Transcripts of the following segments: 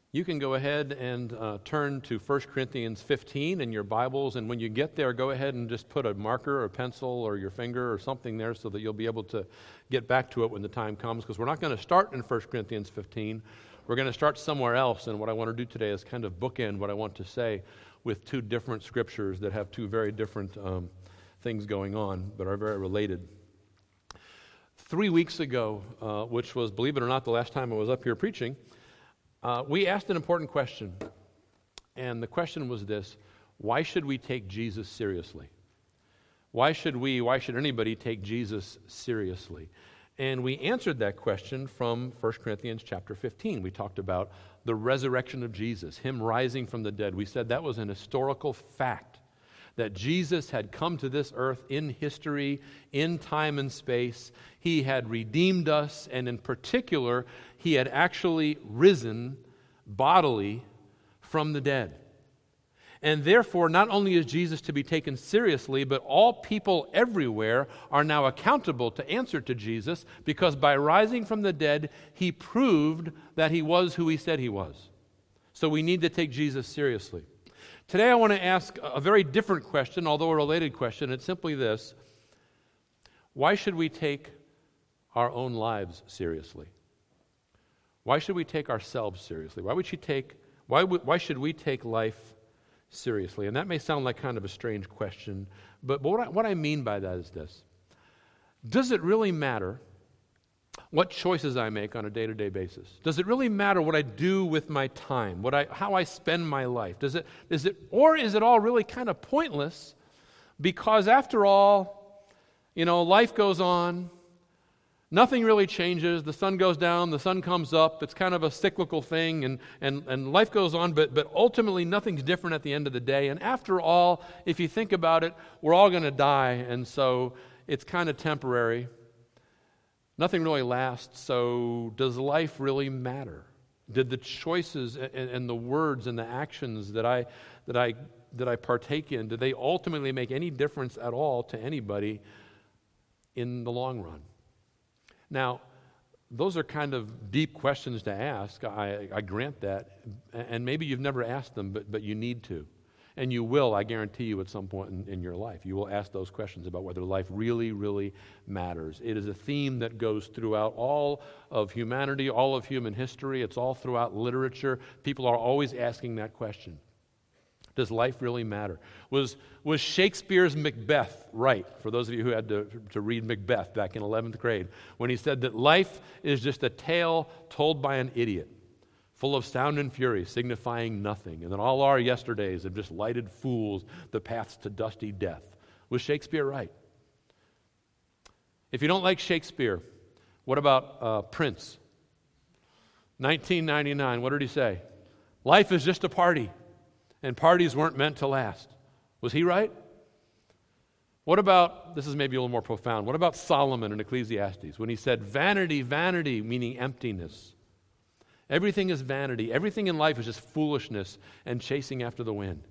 You can go ahead and turn to 1 Corinthians 15 in your Bibles, and when you get there, go ahead and just put a marker or a pencil or your finger or something there so that you'll be able to get back to it when the time comes, because we're not going to start in 1 Corinthians 15. We're going to start somewhere else, and what I want to do today is kind of bookend what I want to say with two different scriptures that have two very different things going on, but are very related. 3 weeks ago, which was, believe it or not, the last time I was up here preaching, we asked an important question, and the question was this: why should we take Jesus seriously? Why should anybody take Jesus seriously? And we answered that question from 1 Corinthians chapter 15. We talked about the resurrection of Jesus, Him rising from the dead. We said that was an historical fact, that Jesus had come to this earth in history, in time and space. He had redeemed us, and in particular, He had actually risen bodily from the dead. And therefore, not only is Jesus to be taken seriously, but all people everywhere are now accountable to answer to Jesus, because by rising from the dead, He proved that He was who He said He was. So we need to take Jesus seriously. Today I want to ask a very different question, although a related question. It's simply this: why should we take our own lives seriously? Why should we take ourselves seriously? Why should we take life seriously? And that may sound like kind of a strange question, but what I mean by that is this: does it really matter what choices I make on a day-to-day basis? Does it really matter what I do with my time, how I spend my life? Or is it all really kind of pointless? Because after all, life goes on. Nothing really changes. The sun goes down, the sun comes up. It's kind of a cyclical thing, and life goes on, but ultimately nothing's different at the end of the day. And after all, if you think about it, we're all going to die, and so it's kind of temporary. Nothing really lasts, so does life really matter? Did the choices and the words and the actions that I partake in, do they ultimately make any difference at all to anybody in the long run? Now, those are kind of deep questions to ask. I grant that, and maybe you've never asked them, but you need to. And you will, I guarantee you, at some point in your life. You will ask those questions about whether life really, really matters. It is a theme that goes throughout all of humanity, all of human history. It's all throughout literature. People are always asking that question. Does life really matter? Was Shakespeare's Macbeth right, for those of you who had to read Macbeth back in 11th grade, when he said that life is just a tale told by an idiot, full of sound and fury, signifying nothing, and that all our yesterdays have just lighted fools the paths to dusty death? Was Shakespeare right? If you don't like Shakespeare, what about Prince? 1999, what did he say? Life is just a party, and parties weren't meant to last. Was he right? What about, this is maybe a little more profound, what about Solomon in Ecclesiastes when he said, vanity, vanity, meaning emptiness? Everything is vanity. Everything in life is just foolishness and chasing after the wind.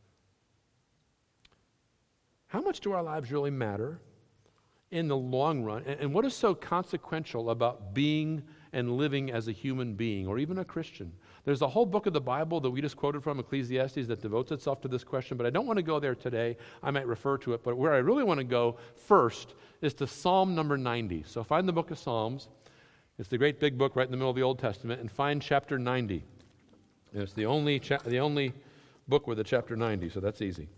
How much do our lives really matter in the long run? And what is so consequential about being and living as a human being, or even a Christian? There's a whole book of the Bible that we just quoted from, Ecclesiastes, that devotes itself to this question, but I don't want to go there today. I might refer to it, but where I really want to go first is to Psalm number 90. So find the book of Psalms. It's the great big book right in the middle of the Old Testament, and find chapter 90. And it's the only book with a chapter 90, so that's easy.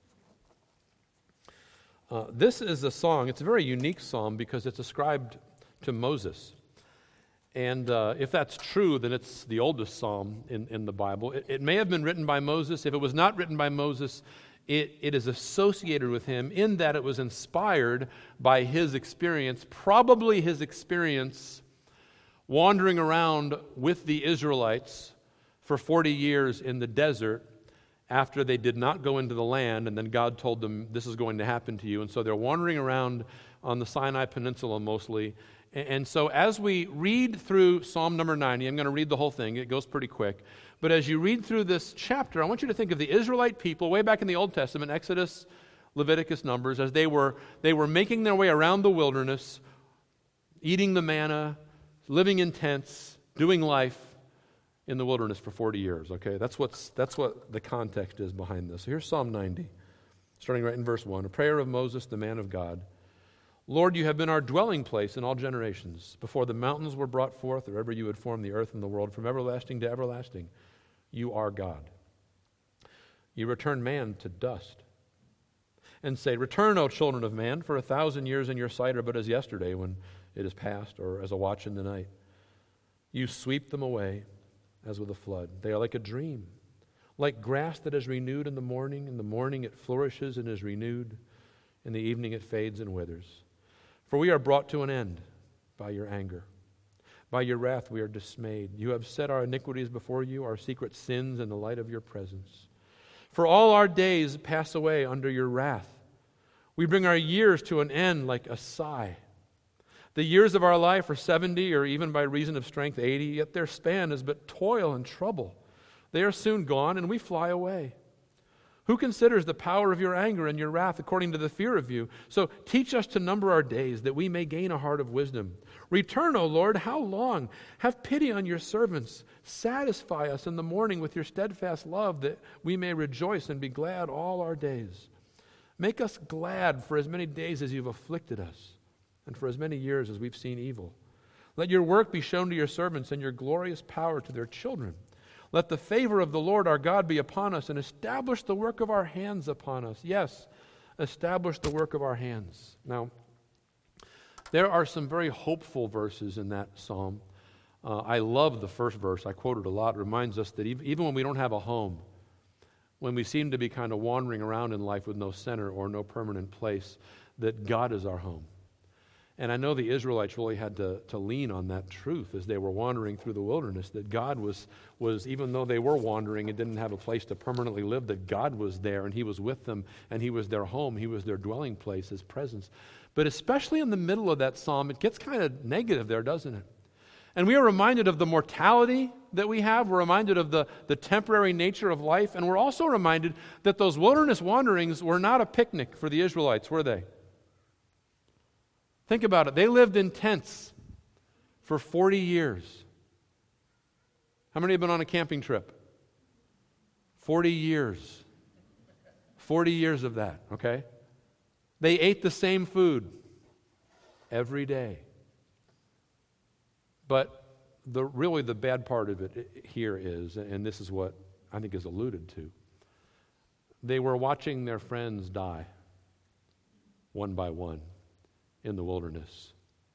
This is a song. It's a very unique psalm because it's ascribed to Moses. And if that's true, then it's the oldest psalm in the Bible. It may have been written by Moses. If it was not written by Moses, it is associated with him in that it was inspired by his experience, probably his experience wandering around with the Israelites for 40 years in the desert after they did not go into the land, and then God told them, this is going to happen to you. And so they're wandering around on the Sinai Peninsula mostly. And so as we read through Psalm number 90, I'm going to read the whole thing. It goes pretty quick. But as you read through this chapter, I want you to think of the Israelite people way back in the Old Testament, Exodus, Leviticus, Numbers, as they were making their way around the wilderness, eating the manna, living in tents, doing life in the wilderness for 40 years, okay? That's what the context is behind this. So here's Psalm 90, starting right in verse 1. A prayer of Moses, the man of God. Lord, you have been our dwelling place in all generations. Before the mountains were brought forth, or ever you had formed the earth and the world, from everlasting to everlasting, you are God. You return man to dust and say, return, O children of man, for 1,000 years in your sight are but as yesterday when it is past, or as a watch in the night. You sweep them away as with a flood. They are like a dream, like grass that is renewed in the morning. In the morning it flourishes and is renewed. In the evening it fades and withers. For we are brought to an end by your anger. By your wrath we are dismayed. You have set our iniquities before you, our secret sins in the light of your presence. For all our days pass away under your wrath. We bring our years to an end like a sigh. The years of our life are 70, or even by reason of strength 80, yet their span is but toil and trouble. They are soon gone, and we fly away. Who considers the power of your anger and your wrath according to the fear of you? So teach us to number our days, that we may gain a heart of wisdom. Return, O Lord, how long? Have pity on your servants. Satisfy us in the morning with your steadfast love, that we may rejoice and be glad all our days. Make us glad for as many days as you've afflicted us, and for as many years as we've seen evil. Let your work be shown to your servants, and your glorious power to their children. Let the favor of the Lord our God be upon us, and establish the work of our hands upon us. Yes, establish the work of our hands. Now, there are some very hopeful verses in that psalm. I love the first verse. I quote it a lot. It reminds us that even when we don't have a home, when we seem to be kind of wandering around in life with no center or no permanent place, that God is our home. And I know the Israelites really had to lean on that truth as they were wandering through the wilderness, that God was, even though they were wandering and didn't have a place to permanently live, that God was there and He was with them and He was their home, He was their dwelling place, His presence. But especially in the middle of that psalm, it gets kind of negative there, doesn't it? And we are reminded of the mortality that we have. We're reminded of the temporary nature of life. And we're also reminded that those wilderness wanderings were not a picnic for the Israelites, were they? Think about it. They lived in tents for 40 years. How many have been on a camping trip? 40 years. 40 years of that, okay? They ate the same food every day. But really the bad part of it here is, and this is what I think is alluded to, they were watching their friends die one by one in the wilderness.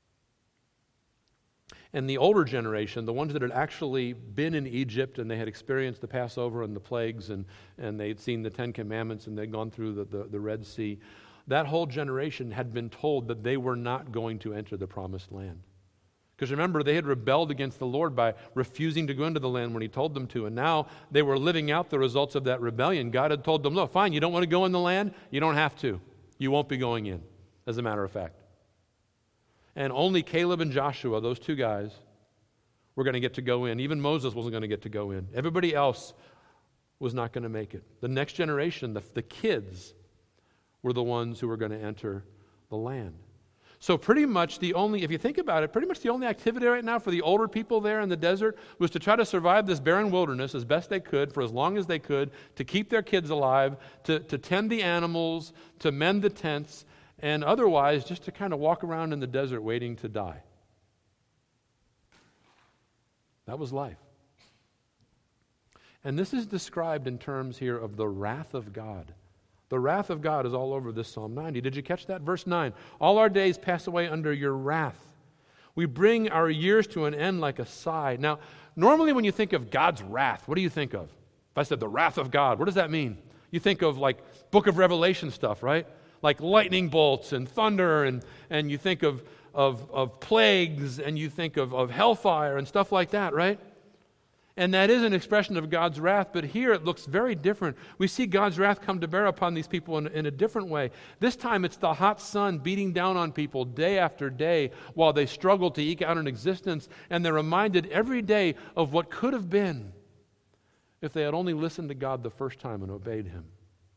And the older generation, the ones that had actually been in Egypt and they had experienced the Passover and the plagues and they'd seen the Ten Commandments and they'd gone through the Red Sea, that whole generation had been told that they were not going to enter the Promised Land. Because remember, they had rebelled against the Lord by refusing to go into the land when He told them to. And now they were living out the results of that rebellion. God had told them, look, fine, you don't want to go in the land? You don't have to. You won't be going in, as a matter of fact. And only Caleb and Joshua, those two guys, were going to get to go in. Even Moses wasn't going to get to go in. Everybody else was not going to make it. The next generation, the kids, were the ones who were going to enter the land. So pretty much if you think about it, pretty much the only activity right now for the older people there in the desert was to try to survive this barren wilderness as best they could, for as long as they could, to keep their kids alive, to tend the animals, to mend the tents, and otherwise just to kind of walk around in the desert waiting to die. That was life. And this is described in terms here of the wrath of God. The wrath of God is all over this Psalm 90. Did you catch that? Verse 9, all our days pass away under your wrath. We bring our years to an end like a sigh. Now, normally when you think of God's wrath, what do you think of? If I said the wrath of God, what does that mean? You think of like Book of Revelation stuff, right? Like lightning bolts and thunder, and you think of plagues, and you think of hellfire and stuff like that, right? And that is an expression of God's wrath, but here it looks very different. We see God's wrath come to bear upon these people in a different way. This time it's the hot sun beating down on people day after day while they struggle to eke out an existence, and they're reminded every day of what could have been if they had only listened to God the first time and obeyed Him.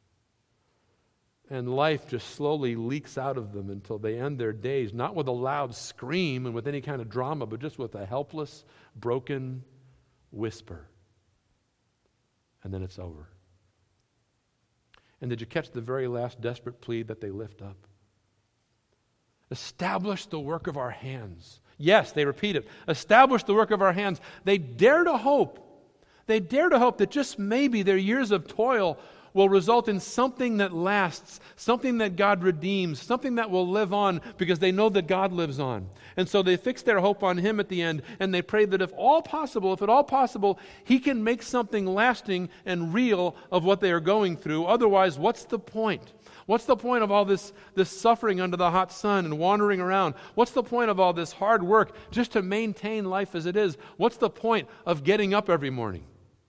And life just slowly leaks out of them until they end their days, not with a loud scream and with any kind of drama, but just with a helpless, broken, whisper. And then it's over. And did you catch the very last desperate plea that they lift up? Establish the work of our hands. Yes, they repeat it. Establish the work of our hands. They dare to hope. They dare to hope that just maybe their years of toil will result in something that lasts, something that God redeems, something that will live on because they know that God lives on. And so they fix their hope on Him at the end, and they pray that if at all possible, He can make something lasting and real of what they are going through. Otherwise, what's the point? What's the point of all this suffering under the hot sun and wandering around? What's the point of all this hard work just to maintain life as it is? What's the point of getting up every morning?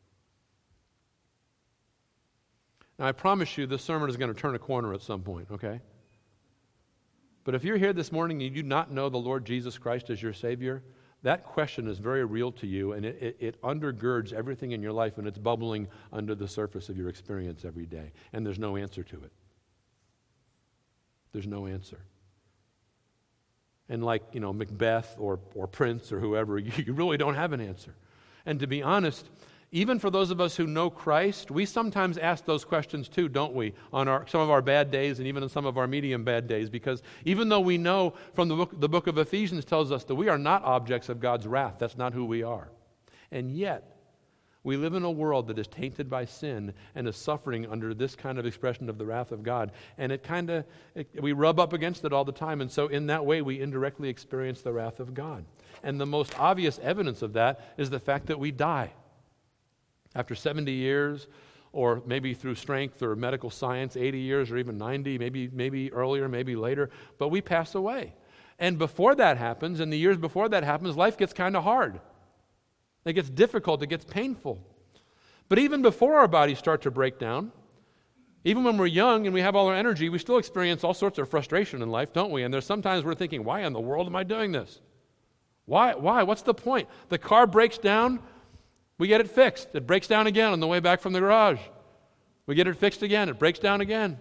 Now, I promise you this sermon is going to turn a corner at some point, okay? But if you're here this morning and you do not know the Lord Jesus Christ as your Savior, that question is very real to you, and it undergirds everything in your life, and it's bubbling under the surface of your experience every day, and there's no answer to it. There's no answer. And like, Macbeth or Prince or whoever, you really don't have an answer. And to be honest, even for those of us who know Christ, we sometimes ask those questions too, don't we, on some of our bad days and even on some of our medium bad days, because even though we know from the book of Ephesians tells us that we are not objects of God's wrath, that's not who we are. And yet, we live in a world that is tainted by sin and is suffering under this kind of expression of the wrath of God. And we rub up against it all the time. And so in that way, we indirectly experience the wrath of God. And the most obvious evidence of that is the fact that we die. After 70 years, or maybe through strength or medical science, 80 years or even 90, maybe earlier, maybe later, but we pass away. And before that happens, in the years before that happens, life gets kind of hard. It gets difficult, it gets painful. But even before our bodies start to break down, even when we're young and we have all our energy, we still experience all sorts of frustration in life, don't we? And there's sometimes we're thinking, why in the world am I doing this? Why? What's the point? The car breaks down, we get it fixed. It breaks down again on the way back from the garage. We get it fixed again, it breaks down again.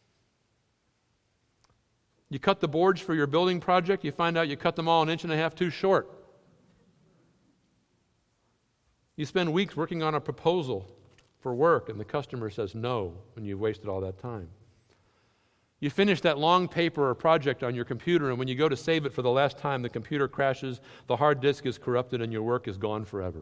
You cut the boards for your building project, you find out you cut them all 1.5 inches too short. You spend weeks working on a proposal for work, and the customer says no, and you've wasted all that time. You finish that long paper or project on your computer, and when you go to save it for the last time, the computer crashes, the hard disk is corrupted, and your work is gone forever.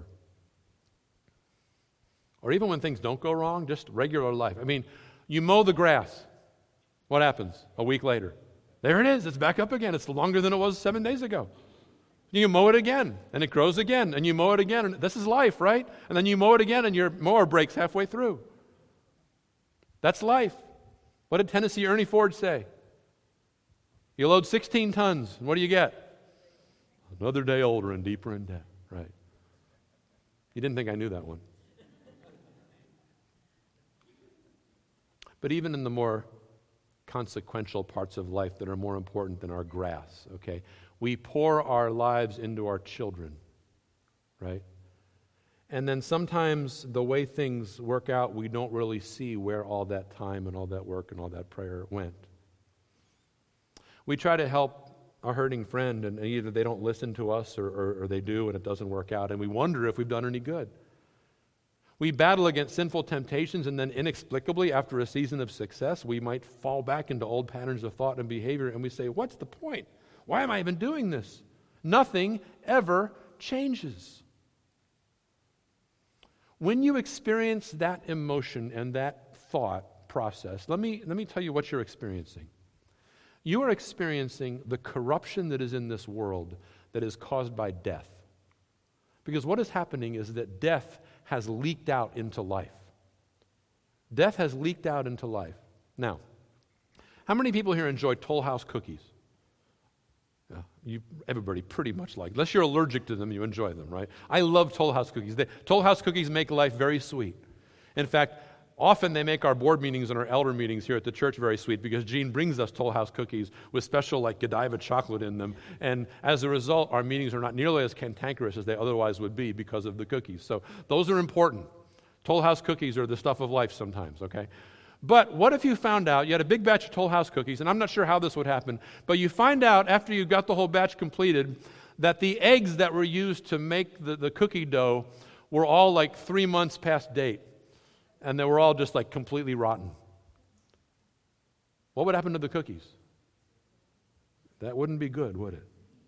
Or even when things don't go wrong, just regular life. I mean, you mow the grass. What happens a week later? There it is. It's back up again. It's longer than it was 7 days ago. You mow it again, and it grows again, and you mow it again. And this is life, right? And then you mow it again, and your mower breaks halfway through. That's life. What did Tennessee Ernie Ford say? You load 16 tons, and what do you get? Another day older and deeper in debt, right? You didn't think I knew that one. But even in the more consequential parts of life that are more important than our grass, okay? We pour our lives into our children, right? And then sometimes the way things work out, we don't really see where all that time and all that work and all that prayer went. We try to help a hurting friend, and either they don't listen to us or they do and it doesn't work out, and we wonder if we've done any good. We battle against sinful temptations, and then inexplicably, after a season of success, we might fall back into old patterns of thought and behavior, and we say, what's the point? Why am I even doing this? Nothing ever changes. When you experience that emotion and that thought process, let me tell you what you're experiencing. You are experiencing the corruption that is in this world that is caused by death. Because what is happening is that death has leaked out into life. Death has leaked out into life. Now, how many people here enjoy Toll House cookies? Everybody pretty much like. Unless you're allergic to them, you enjoy them, right? I love Toll House cookies. Toll House cookies make life very sweet. In fact, often they make our board meetings and our elder meetings here at the church very sweet because Jean brings us Toll House cookies with special Godiva chocolate in them. And as a result, our meetings are not nearly as cantankerous as they otherwise would be because of the cookies. So those are important. Toll House cookies are the stuff of life sometimes, okay? But what if you found out, you had a big batch of Toll House cookies, and I'm not sure how this would happen, but you find out after you got the whole batch completed that the eggs that were used to make the cookie dough were all like 3 months past date, and they were all just like completely rotten, what would happen to the cookies? That wouldn't be good, would it?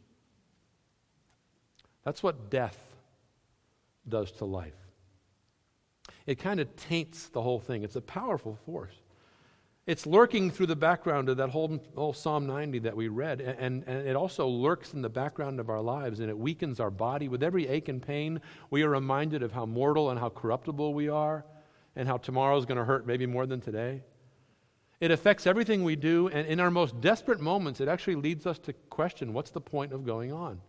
That's what death does to life. It kind of taints the whole thing. It's a powerful force. It's lurking through the background of that whole Psalm 90 that we read, and it also lurks in the background of our lives, and it weakens our body. With every ache and pain, we are reminded of how mortal and how corruptible we are, and how tomorrow is going to hurt maybe more than today. It affects everything we do, and in our most desperate moments, it actually leads us to question, what's the point of going on?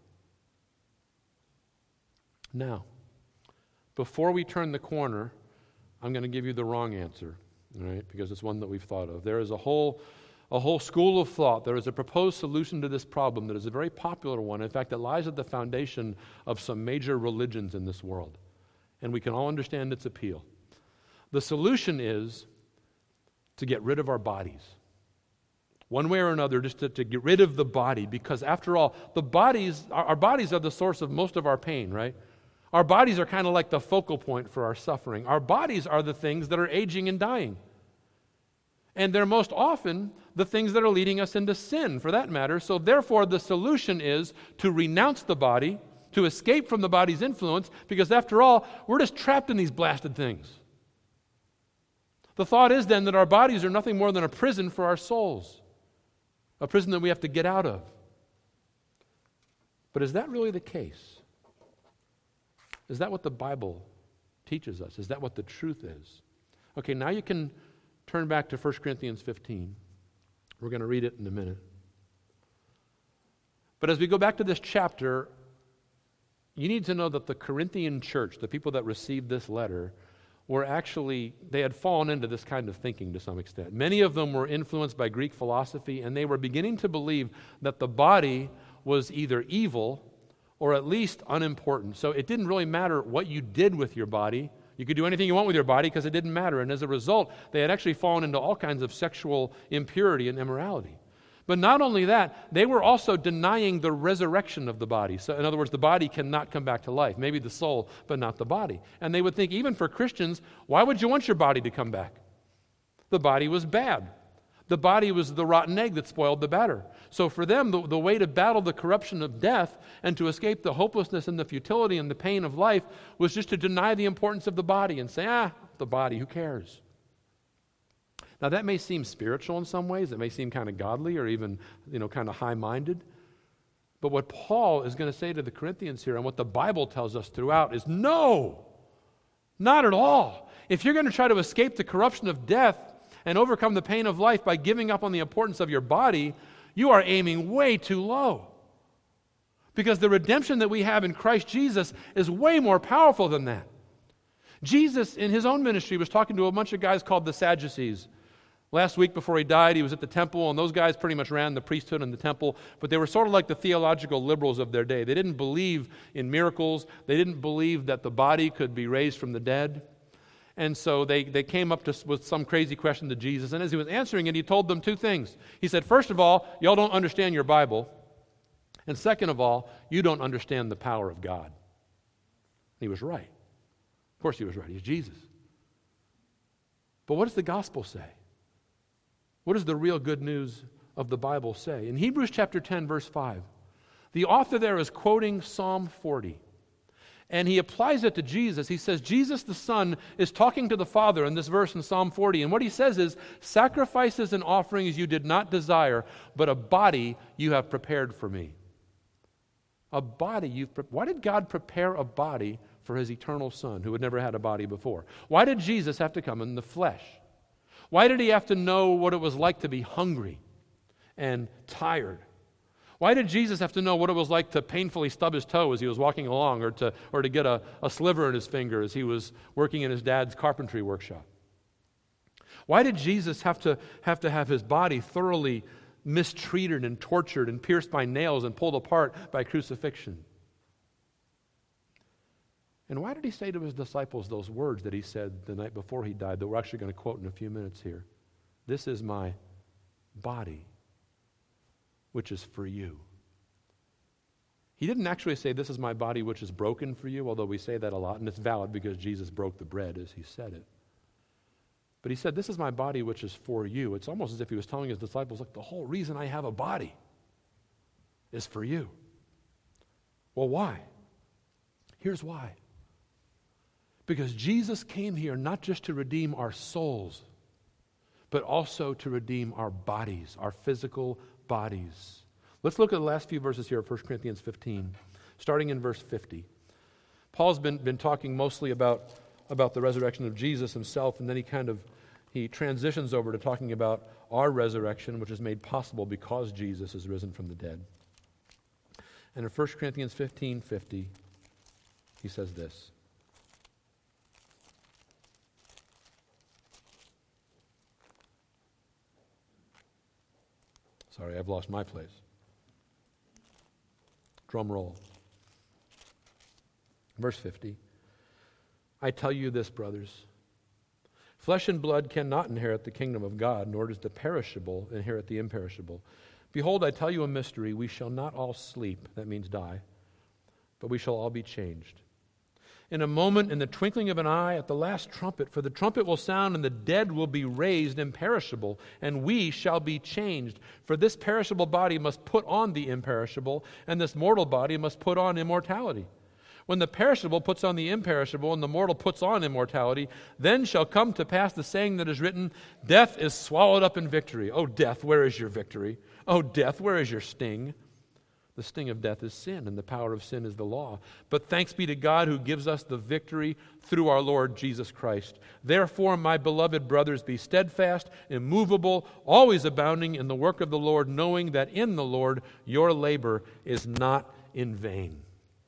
Now, before we turn the corner, I'm going to give you the wrong answer. All right, because it's one that we've thought of. There is a whole school of thought. There is a proposed solution to this problem that is a very popular one. In fact, it lies at the foundation of some major religions in this world. And we can all understand its appeal. The solution is to get rid of our bodies. One way or another, just to get rid of the body. Because after all, our bodies are the source of most of our pain, right? Our bodies are kind of like the focal point for our suffering. Our bodies are the things that are aging and dying. And they're most often the things that are leading us into sin, for that matter. So therefore, the solution is to renounce the body, to escape from the body's influence, because after all, we're just trapped in these blasted things. The thought is then that our bodies are nothing more than a prison for our souls, a prison that we have to get out of. But is that really the case? Is that what the Bible teaches us? Is that what the truth is? Okay, now you can turn back to 1 Corinthians 15. We're going to read it in a minute. But as we go back to this chapter, you need to know that the Corinthian church, the people that received this letter, they had fallen into this kind of thinking to some extent. Many of them were influenced by Greek philosophy, and they were beginning to believe that the body was either evil or at least unimportant. So it didn't really matter what you did with your body. You could do anything you want with your body because it didn't matter. And as a result, they had actually fallen into all kinds of sexual impurity and immorality. But not only that, they were also denying the resurrection of the body. So in other words, the body cannot come back to life. Maybe the soul, but not the body. And they would think, even for Christians, why would you want your body to come back? The body was bad. The body was the rotten egg that spoiled the batter. So for them, the way to battle the corruption of death and to escape the hopelessness and the futility and the pain of life was just to deny the importance of the body and say, the body, who cares? Now that may seem spiritual in some ways. It may seem kind of godly or even, kind of high-minded. But what Paul is going to say to the Corinthians here and what the Bible tells us throughout is no, not at all. If you're going to try to escape the corruption of death and overcome the pain of life by giving up on the importance of your body, you are aiming way too low. Because the redemption that we have in Christ Jesus is way more powerful than that. Jesus, in his own ministry, was talking to a bunch of guys called the Sadducees. Last week before he died, he was at the temple, and those guys pretty much ran the priesthood and the temple, but they were sort of like the theological liberals of their day. They didn't believe in miracles. They didn't believe that the body could be raised from the dead. And so they came up with some crazy question to Jesus. And as he was answering it, he told them two things. He said, first of all, y'all don't understand your Bible. And second of all, you don't understand the power of God. And he was right. Of course he was right. He's Jesus. But what does the gospel say? What does the real good news of the Bible say? In Hebrews chapter 10, verse 5, the author there is quoting Psalm 40. And he applies it to Jesus. He says, Jesus the Son is talking to the Father in this verse in Psalm 40. And what he says is, sacrifices and offerings you did not desire, but a body you have prepared for me. A body why did God prepare a body for his eternal Son who had never had a body before? Why did Jesus have to come in the flesh? Why did he have to know what it was like to be hungry and tired? Why did Jesus have to know what it was like to painfully stub his toe as he was walking along, or to get a sliver in his finger as he was working in his dad's carpentry workshop? Why did Jesus have to have his body thoroughly mistreated and tortured and pierced by nails and pulled apart by crucifixion? And why did he say to his disciples those words that he said the night before he died that we're actually going to quote in a few minutes here? This is my body, which is for you. He didn't actually say, this is my body which is broken for you, although we say that a lot, and it's valid because Jesus broke the bread as he said it. But he said, this is my body which is for you. It's almost as if he was telling his disciples, look, the whole reason I have a body is for you. Well, why? Here's why. Because Jesus came here not just to redeem our souls, but also to redeem our bodies, our physical bodies. Let's look at the last few verses here of 1 Corinthians 15, starting in verse 50. Paul's been talking mostly about the resurrection of Jesus himself, and then he transitions over to talking about our resurrection, which is made possible because Jesus is risen from the dead. And in 1 Corinthians 15:50, he says this. Sorry, I've lost my place. Drum roll. Verse 50. I tell you this, brothers. Flesh and blood cannot inherit the kingdom of God, nor does the perishable inherit the imperishable. Behold, I tell you a mystery. We shall not all sleep, that means die, but we shall all be changed. In a moment, in the twinkling of an eye, at the last trumpet, for the trumpet will sound, and the dead will be raised imperishable, and we shall be changed. For this perishable body must put on the imperishable, and this mortal body must put on immortality. When the perishable puts on the imperishable, and the mortal puts on immortality, then shall come to pass the saying that is written, death is swallowed up in victory. O death, where is your victory? O death, where is your sting? The sting of death is sin, and the power of sin is the law. But thanks be to God who gives us the victory through our Lord Jesus Christ. Therefore, my beloved brothers, be steadfast, immovable, always abounding in the work of the Lord, knowing that in the Lord your labor is not in vain.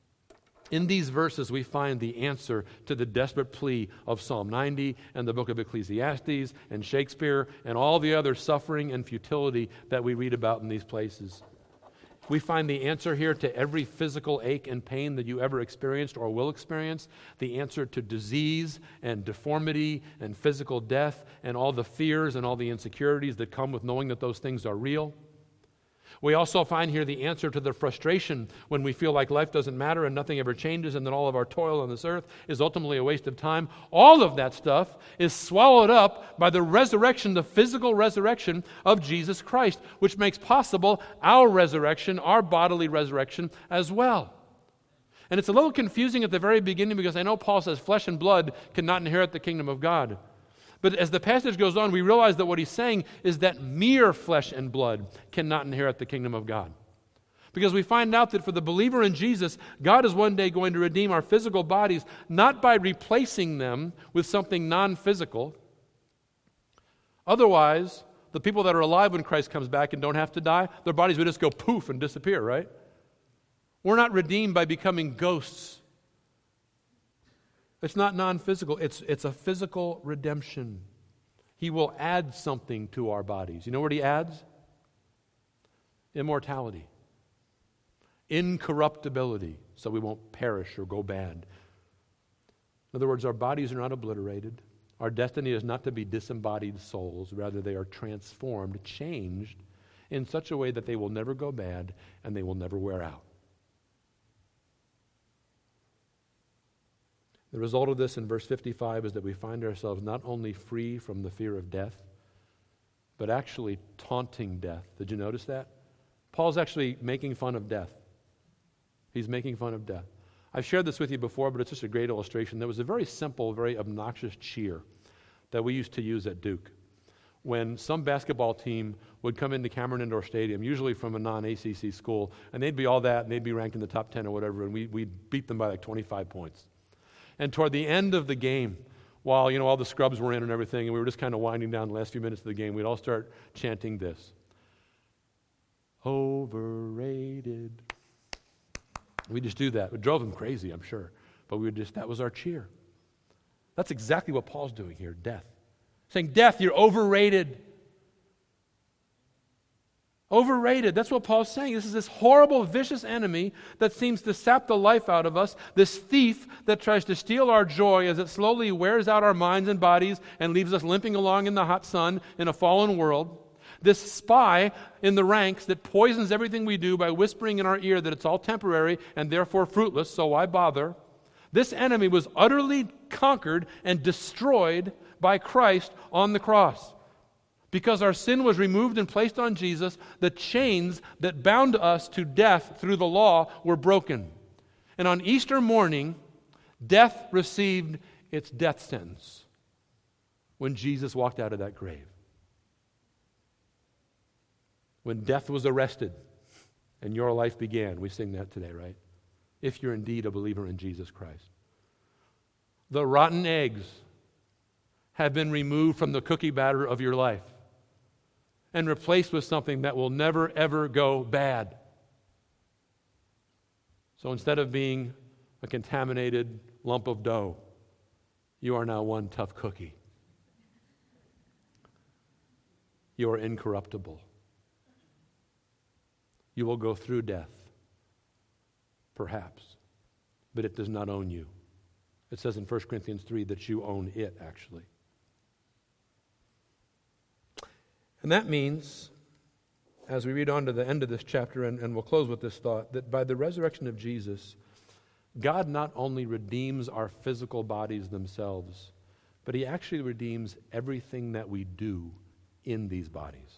In these verses, we find the answer to the desperate plea of Psalm 90 and the book of Ecclesiastes and Shakespeare and all the other suffering and futility that we read about in these places. We find the answer here to every physical ache and pain that you ever experienced or will experience, the answer to disease and deformity and physical death and all the fears and all the insecurities that come with knowing that those things are real. We also find here the answer to the frustration when we feel like life doesn't matter and nothing ever changes and that all of our toil on this earth is ultimately a waste of time. All of that stuff is swallowed up by the resurrection, the physical resurrection of Jesus Christ, which makes possible our resurrection, our bodily resurrection as well. And it's a little confusing at the very beginning because I know Paul says flesh and blood cannot inherit the kingdom of God. But as the passage goes on, we realize that what he's saying is that mere flesh and blood cannot inherit the kingdom of God. Because we find out that for the believer in Jesus, God is one day going to redeem our physical bodies, not by replacing them with something non-physical. Otherwise, the people that are alive when Christ comes back and don't have to die, their bodies would just go poof and disappear, right? We're not redeemed by becoming ghosts. It's not non-physical. It's a physical redemption. He will add something to our bodies. You know what he adds? Immortality. Incorruptibility, so we won't perish or go bad. In other words, our bodies are not obliterated. Our destiny is not to be disembodied souls. Rather, they are transformed, changed in such a way that they will never go bad and they will never wear out. The result of this in verse 55 is that we find ourselves not only free from the fear of death, but actually taunting death. Did you notice that? Paul's actually making fun of death. He's making fun of death. I've shared this with you before, but it's just a great illustration. There was a very simple, very obnoxious cheer that we used to use at Duke. When some basketball team would come into Cameron Indoor Stadium, usually from a non-ACC school, and they'd be all that, and they'd be ranked in the top 10 or whatever, and we'd beat them by like 25 points. And toward the end of the game, while all the scrubs were in and everything, and we were just kind of winding down the last few minutes of the game, we'd all start chanting this. Overrated. We just do that. It drove them crazy, I'm sure. But that was our cheer. That's exactly what Paul's doing here, death. Saying, death, you're overrated. Overrated. That's what Paul's saying. This is this horrible, vicious enemy that seems to sap the life out of us, this thief that tries to steal our joy as it slowly wears out our minds and bodies and leaves us limping along in the hot sun in a fallen world. This spy in the ranks that poisons everything we do by whispering in our ear that it's all temporary and therefore fruitless, so why bother? This enemy was utterly conquered and destroyed by Christ on the cross. Because our sin was removed and placed on Jesus, the chains that bound us to death through the law were broken. And on Easter morning, death received its death sentence when Jesus walked out of that grave. When death was arrested and your life began. We sing that today, right? If you're indeed a believer in Jesus Christ. The rotten eggs have been removed from the cookie batter of your life and replaced with something that will never, ever go bad. So instead of being a contaminated lump of dough, you are now one tough cookie. You are incorruptible. You will go through death, perhaps, but it does not own you. It says in 1 Corinthians 3 that you own it, actually. And that means, as we read on to the end of this chapter, and we'll close with this thought, that by the resurrection of Jesus, God not only redeems our physical bodies themselves, but He actually redeems everything that we do in these bodies.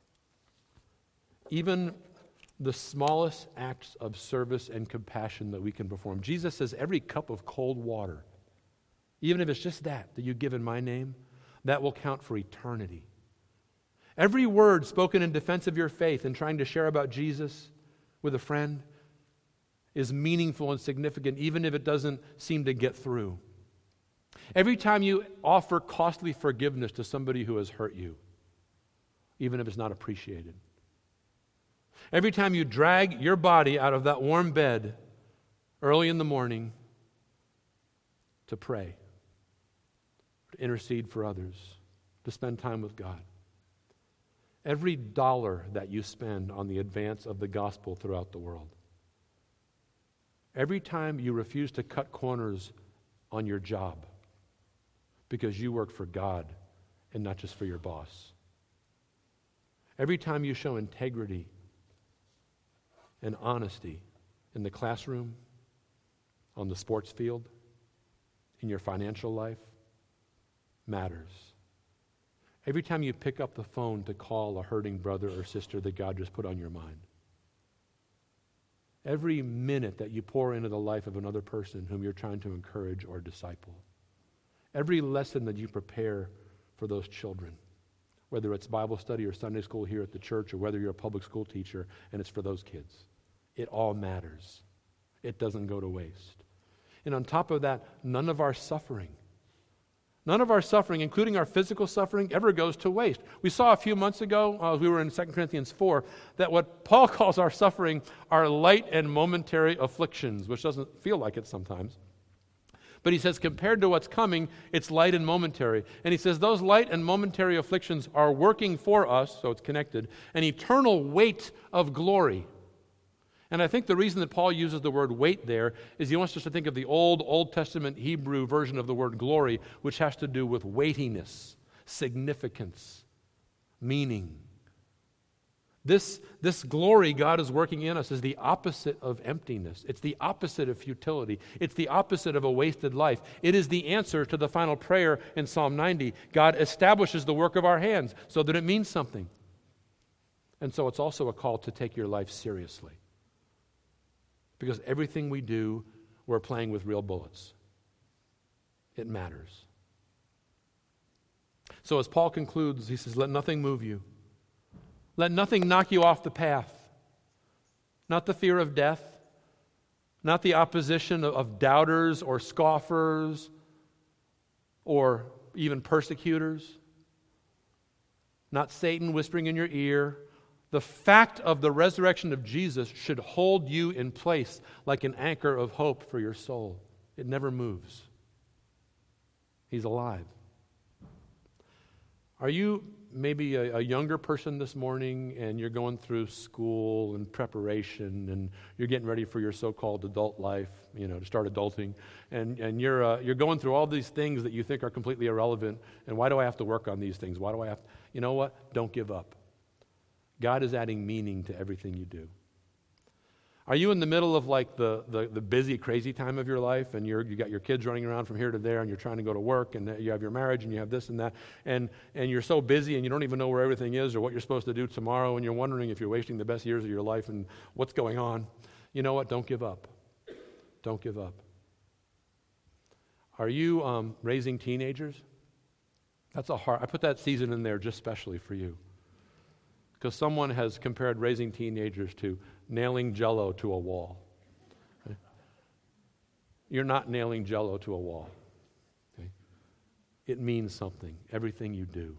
Even the smallest acts of service and compassion that we can perform. Jesus says every cup of cold water, even if it's just that you give in my name, that will count for eternity. Every word spoken in defense of your faith and trying to share about Jesus with a friend is meaningful and significant, even if it doesn't seem to get through. Every time you offer costly forgiveness to somebody who has hurt you, even if it's not appreciated. Every time you drag your body out of that warm bed early in the morning to pray, to intercede for others, to spend time with God. Every dollar that you spend on the advance of the gospel throughout the world. Every time you refuse to cut corners on your job because you work for God and not just for your boss. Every time you show integrity and honesty in the classroom, on the sports field, in your financial life, matters. Every time you pick up the phone to call a hurting brother or sister that God just put on your mind. Every minute that you pour into the life of another person whom you're trying to encourage or disciple. Every lesson that you prepare for those children, whether it's Bible study or Sunday school here at the church, or whether you're a public school teacher and it's for those kids. It all matters. It doesn't go to waste. And on top of that, none of our suffering, including our physical suffering, ever goes to waste. We saw a few months ago, as we were in 2 Corinthians 4, that what Paul calls our suffering are light and momentary afflictions, which doesn't feel like it sometimes. But he says, compared to what's coming, it's light and momentary. And he says, those light and momentary afflictions are working for us, so it's connected, an eternal weight of glory. And I think the reason that Paul uses the word weight there is he wants us to think of the Old Testament Hebrew version of the word glory, which has to do with weightiness, significance, meaning. This glory God is working in us is the opposite of emptiness. It's the opposite of futility. It's the opposite of a wasted life. It is the answer to the final prayer in Psalm 90. God establishes the work of our hands so that it means something. And so it's also a call to take your life seriously. Because everything we do, we're playing with real bullets. It matters. So as Paul concludes, he says, let nothing move you. Let nothing knock you off the path. Not the fear of death, not the opposition of doubters or scoffers or even persecutors, not Satan whispering in your ear. The fact of the resurrection of Jesus should hold you in place like an anchor of hope for your soul. It never moves. He's alive. Are you maybe a younger person this morning and you're going through school and preparation and you're getting ready for your so-called adult life, to start adulting, and you're going through all these things that you think are completely irrelevant, and why do I have to work on these things? Why do I have to? You know what? Don't give up. God is adding meaning to everything you do. Are you in the middle of like the busy, crazy time of your life, and you got your kids running around from here to there, and you're trying to go to work, and you have your marriage, and you have this and that, and you're so busy, and you don't even know where everything is or what you're supposed to do tomorrow, and you're wondering if you're wasting the best years of your life and what's going on? You know what? Don't give up. Don't give up. Are you raising teenagers? That's I put that season in there just specially for you. Because someone has compared raising teenagers to nailing Jell-O to a wall. Okay? You're not nailing Jell-O to a wall. Okay? It means something, everything you do.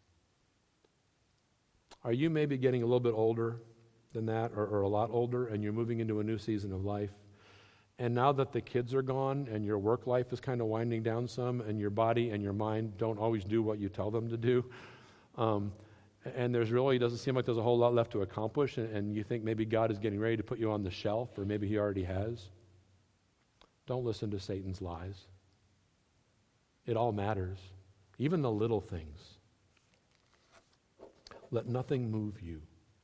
Are you maybe getting a little bit older than that, or a lot older, and you're moving into a new season of life? And now that the kids are gone and your work life is kind of winding down some, and your body and your mind don't always do what you tell them to do, and doesn't seem like there's a whole lot left to accomplish, and you think maybe God is getting ready to put you on the shelf, or maybe he already has. Don't listen to Satan's lies. It all matters, even the little things. Let nothing move you.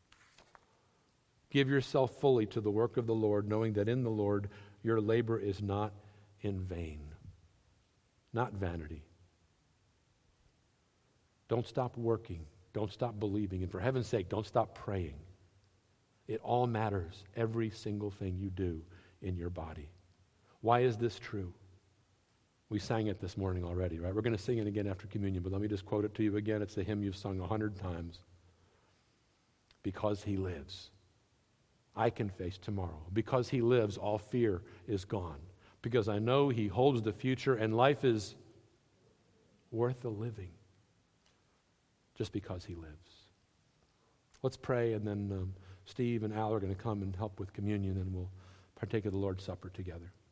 Give yourself fully to the work of the Lord, knowing that in the Lord your labor is not in vain, not vanity. Don't stop working. Don't stop believing. And for heaven's sake, don't stop praying. It all matters, every single thing you do in your body. Why is this true? We sang it this morning already, right? We're going to sing it again after communion, but let me just quote it to you again. It's the hymn you've sung 100 times. Because he lives, I can face tomorrow. Because he lives, all fear is gone. Because I know he holds the future, and life is worth the living. Just because he lives. Let's pray, and then Steve and Al are going to come and help with communion, and we'll partake of the Lord's Supper together.